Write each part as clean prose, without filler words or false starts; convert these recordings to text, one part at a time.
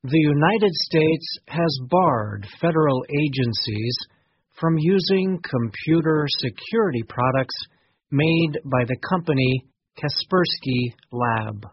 The United States has barred federal agencies from using computer security products made by the company Kaspersky Lab.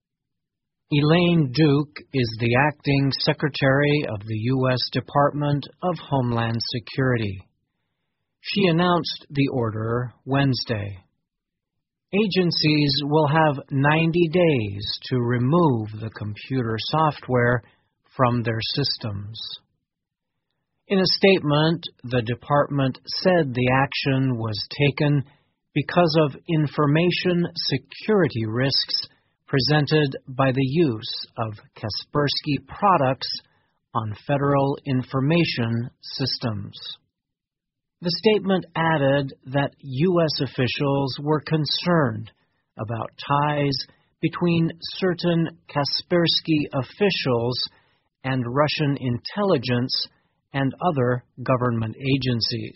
Elaine Duke is the acting Secretary of the U.S. Department of Homeland Security. She announced the order Wednesday. Agencies will have 90 days to remove the computer software from their systems. In a statement, the department said the action was taken because of information security risks presented by the use of Kaspersky products on federal information systems. The statement added that U.S. officials were concerned about ties between certain Kaspersky officials and Russian intelligence and other government agencies.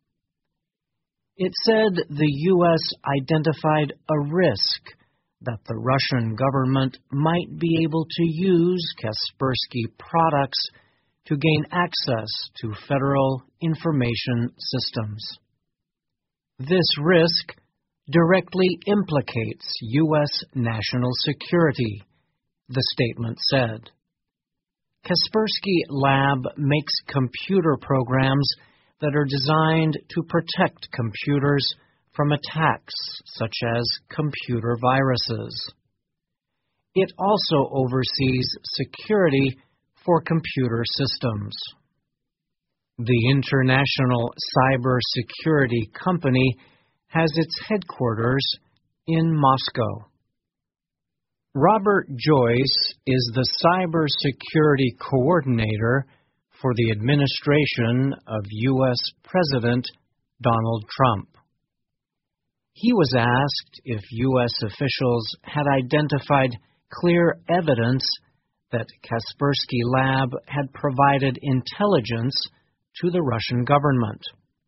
It said the U.S. identified a risk that the Russian government might be able to use Kaspersky products to gain access to federal information systems. This risk directly implicates U.S. national security, the statement said. Kaspersky Lab makes computer programs that are designed to protect computers from attacks such as computer viruses. It also oversees security for computer systems. The International Cybersecurity Company has its headquarters in Moscow. Robert Joyce is the Cybersecurity Coordinator for the administration of U.S. President Donald Trump. He was asked if U.S. officials had identified clear evidence that Kaspersky Lab had provided intelligence to the Russian government.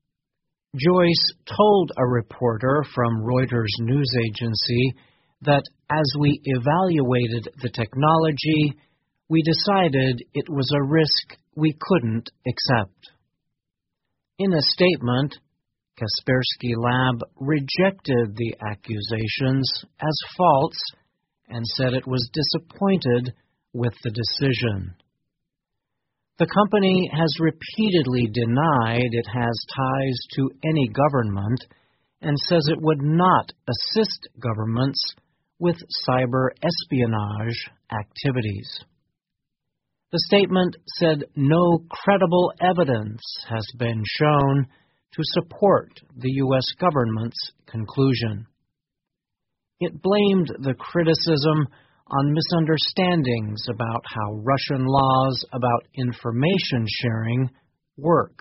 Joyce told a reporter from Reuters news agency that as we evaluated the technology, we decided it was a risk we couldn't accept. In a statement, Kaspersky Lab rejected the accusations as false and said it was disappointed with the decision. The company has repeatedly denied it has ties to any government and says it would not assist governments with cyber espionage activities. The statement said no credible evidence has been shown to support the U.S. government's conclusion. It blamed the criticism on misunderstandings about how Russian laws about information sharing work.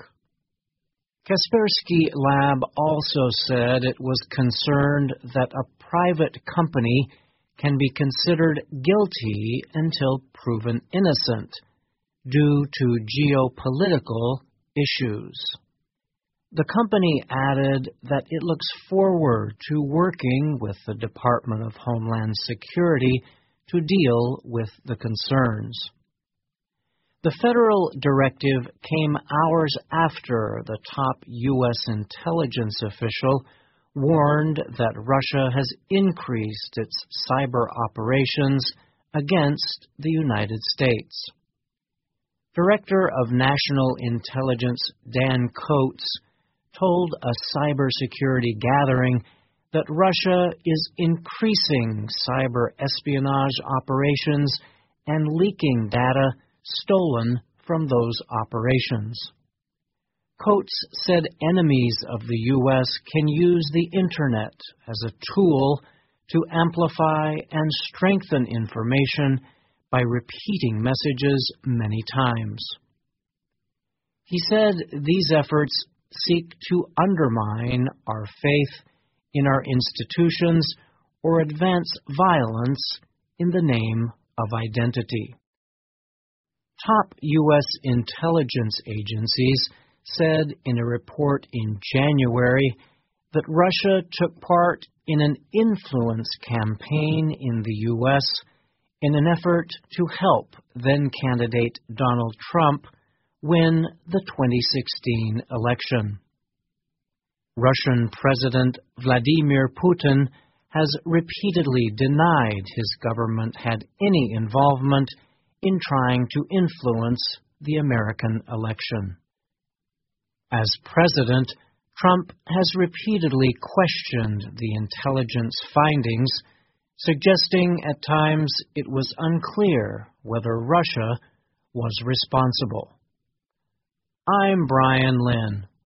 Kaspersky Lab also said it was concerned that a private company can be considered guilty until proven innocent due to geopolitical issues. The company added that it looks forward to working with the Department of Homeland Security to deal with the concerns. The federal directive came hours after the top U.S. intelligence official warned that Russia has increased its cyber operations against the United States. Director of National Intelligence Dan Coats told a cybersecurity gathering that Russia is increasing cyber espionage operations and leaking data stolen from those operations. Coats said enemies of the U.S. can use the Internet as a tool to amplify and strengthen information by repeating messages many times. He said these efforts seek to undermine our faith in our institutions or advance violence in the name of identity. Top U.S. intelligence agencies said in a report in January that Russia took part in an influence campaign in the U.S. in an effort to help then-candidate Donald Trump win the 2016 election. Russian President Vladimir Putin has repeatedly denied his government had any involvement in trying to influence the American election. As president, Trump has repeatedly questioned the intelligence findings, suggesting at times it was unclear whether Russia was responsible. I'm Brian Lynn.